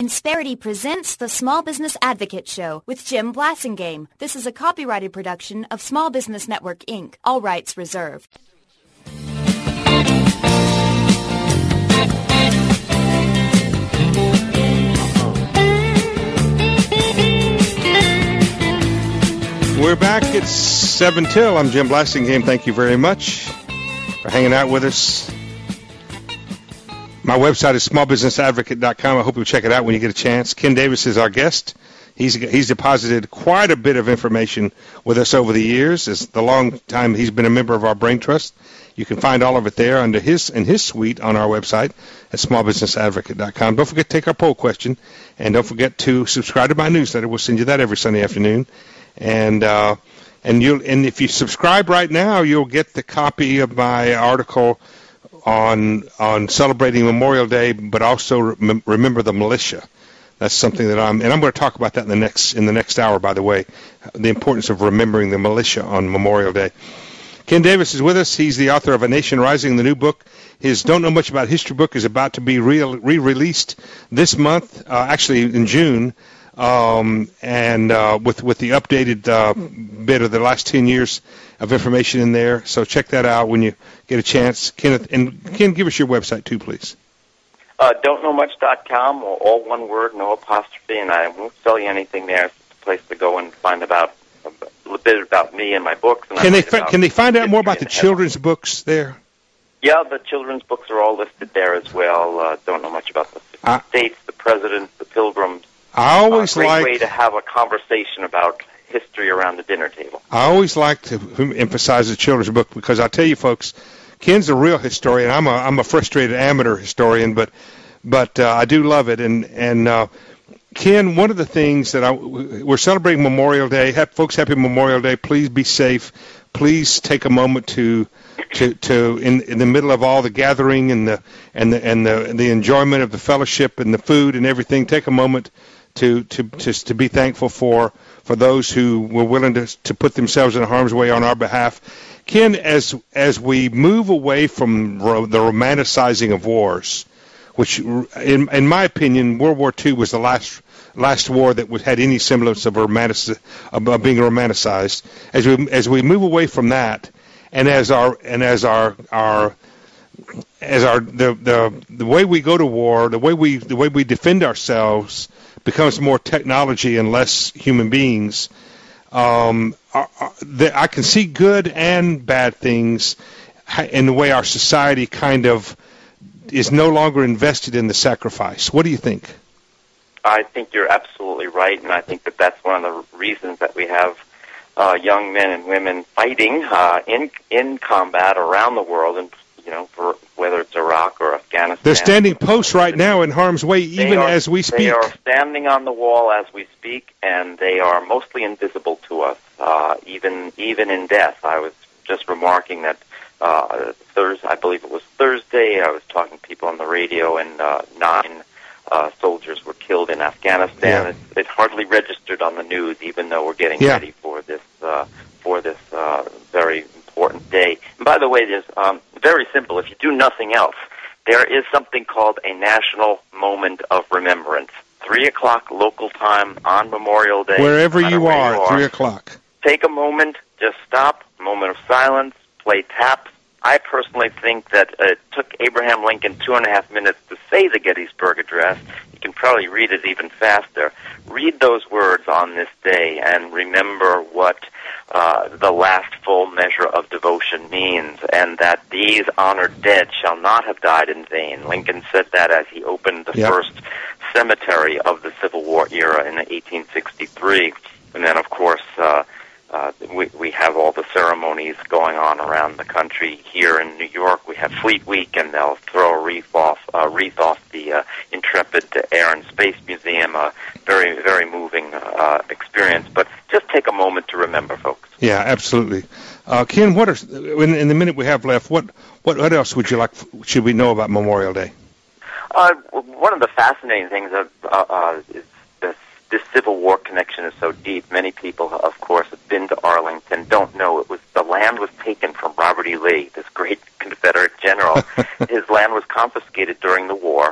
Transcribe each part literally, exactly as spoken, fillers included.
Insperity presents the Small Business Advocate Show with Jim Blasingame. This is a copyrighted production of Small Business Network, Incorporated. All rights reserved. We're back. It's seven till. I'm Jim Blasingame. Thank you very much for hanging out with us. My website is small business advocate dot com. I hope you'll check it out when you get a chance. Ken Davis is our guest. He's he's deposited quite a bit of information with us over the years. It's the long time he's been a member of our Brain Trust. You can find all of it there under his in his suite on our website at small business advocate dot com. Don't forget to take our poll question, and don't forget to subscribe to my newsletter. We'll send you that every Sunday afternoon. And uh, and you and if you subscribe right now, you'll get the copy of my article on on celebrating Memorial Day, but also rem- remember the militia. That's something that I'm, and I'm going to talk about that in the next in the next hour. By the way, the importance of remembering the militia on Memorial Day. Ken Davis is with us. He's the author of A Nation Rising, the new book. His Don't Know Much About History book is about to be re- re-released this month, uh, actually in June, um, and uh, with with the updated uh, bit of the last ten years of information in there. So check that out when you get a chance. Kenneth, and Ken, give us your website too, please. Uh, don't know much dot com, all one word, no apostrophe, and I won't sell you anything there. It's a place to go and find about a little bit about me and my books. And can they fi- can they find out more about the children's books there? Yeah, the children's books are all listed there as well. Uh, don't know much about the I, states, the presidents, the pilgrims. I always uh, great like way to have a conversation about history around the dinner table. I always like to emphasize the children's book because I tell you, folks, Ken's a real historian. I'm a I'm a frustrated amateur historian, but but uh, I do love it. And and uh, Ken, one of the things that I we're celebrating Memorial Day. Have, folks, happy Memorial Day. Please be safe. Please take a moment to to to in in the middle of all the gathering and the and the and the the enjoyment of the fellowship and the food and everything. Take a moment to to to, to be thankful for. for those who were willing to to put themselves in harm's way on our behalf. Ken, as as we move away from ro- the romanticizing of wars, which, in in my opinion, World War Two was the last last war that was, had any semblance of romantic of, of being romanticized. As we as we move away from that, and as our and as our our as our the the the way we go to war, the way we the way we defend ourselves becomes more technology and less human beings. Um, are, are, the, I can see good and bad things in the way our society kind of is no longer invested in the sacrifice. What do you think? I think you're absolutely right, and I think that that's one of the reasons that we have uh, young men and women fighting uh, in in combat around the world, and you know, for whether it's Iraq or Afghanistan. They're standing posts right now in harm's way, even are, as we speak. They are standing on the wall as we speak, and they are mostly invisible to us, uh, even even in death. I was just remarking that uh, Thursday, I believe it was Thursday, I was talking to people on the radio, and uh, nine uh, soldiers were killed in Afghanistan. Yeah. It, it hardly registered on the news, even though we're getting yeah. ready for this uh, for this uh, very important day. And by the way, there's um, very simple. If you do nothing else, there is something called a National Moment of Remembrance. Three o'clock local time on Memorial Day. Wherever no you are, you are, three o'clock. Take a moment, just stop, a moment of silence, play taps. I personally think that uh, it took Abraham Lincoln two and a half minutes to say the Gettysburg Address. You can probably read it even faster. Read those words on this day and remember what uh, the last full measure of devotion means, and that these honored dead shall not have died in vain. Lincoln said that as he opened the yep. first cemetery of the Civil War era in eighteen sixty-three. And then, of course, uh, Uh, we, we have all the ceremonies going on around the country. Here in New York, we have Fleet Week, and they'll throw a wreath off, uh, wreath off the uh, Intrepid Air and Space Museum. A very, very moving uh, experience. But just take a moment to remember, folks. Yeah, absolutely. Uh, Ken, what are in, in the minute we have left? What, what, what else would you like? Should we know about Memorial Day? Uh, one of the fascinating things uh, uh, is this. This Civil War connection is so deep. Many people, of course, have been to Arlington, don't know it was the land was taken from Robert E. Lee, this great Confederate general. His land was confiscated during the war,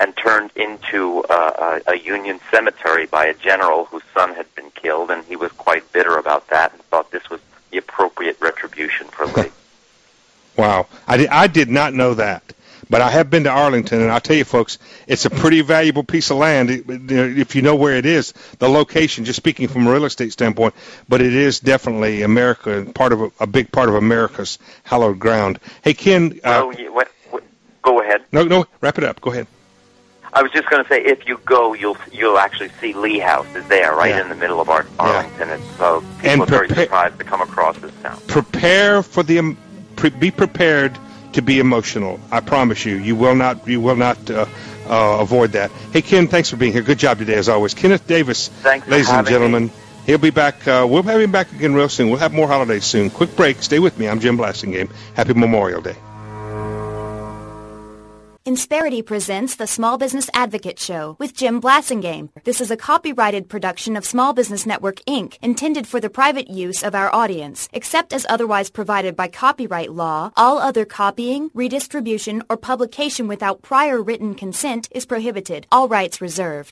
and turned into uh, a, a Union cemetery by a general whose son had been killed, and he was quite bitter about that and thought this was the appropriate retribution for Lee. Wow. I did, I did not know that. But I have been to Arlington, and I'll tell you, folks, it's a pretty valuable piece of land if you know where it is, the location, just speaking from a real estate standpoint. But it is definitely America, part of a, a big part of America's hallowed ground. Hey, Ken. Uh, oh, yeah, what, what, go ahead. No, no, wrap it up. Go ahead. I was just going to say, if you go, you'll you'll actually see Lee House is there, right yeah. in the middle of Ar- Arlington. Yeah. It's, so people and are prepare- very surprised to come across this town. Prepare for the, um, pre- be prepared to be emotional. I promise you, you will not, you will not uh, uh, avoid that. Hey, Ken, thanks for being here. Good job today, as always. Kenneth Davis, thanks ladies for and gentlemen. Me. He'll be back. Uh, we'll have him back again real soon. We'll have more holidays soon. Quick break. Stay with me. I'm Jim Blasingame. Happy Memorial Day. Insperity presents the Small Business Advocate Show with Jim Blasingame. This is a copyrighted production of Small Business Network, Incorporated, intended for the private use of our audience. Except as otherwise provided by copyright law, all other copying, redistribution, or publication without prior written consent is prohibited. All rights reserved.